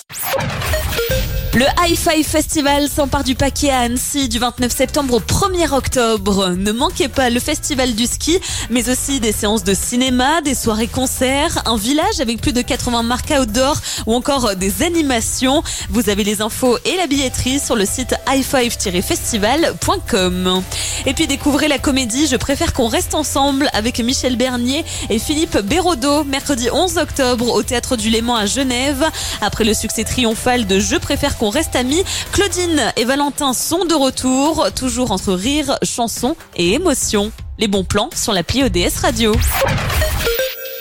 Le Hi-Fi Festival s'empare du paquet à Annecy du 29 septembre au 1er octobre. Ne manquez pas le festival du ski, mais aussi des séances de cinéma, des soirées concerts, un village avec plus de 80 marques outdoor ou encore des animations. Vous avez les infos et la billetterie sur le site hi5-festival.com. Et puis découvrez la comédie Je préfère qu'on reste ensemble avec Michel Bernier et Philippe Béraudot, mercredi 11 octobre au Théâtre du Léman à Genève. Après le succès triomphal de Je préfère qu'on reste amis, Claudine et Valentin sont de retour, toujours entre rire, chansons et émotions. Les bons plans sur l'appli ODS Radio.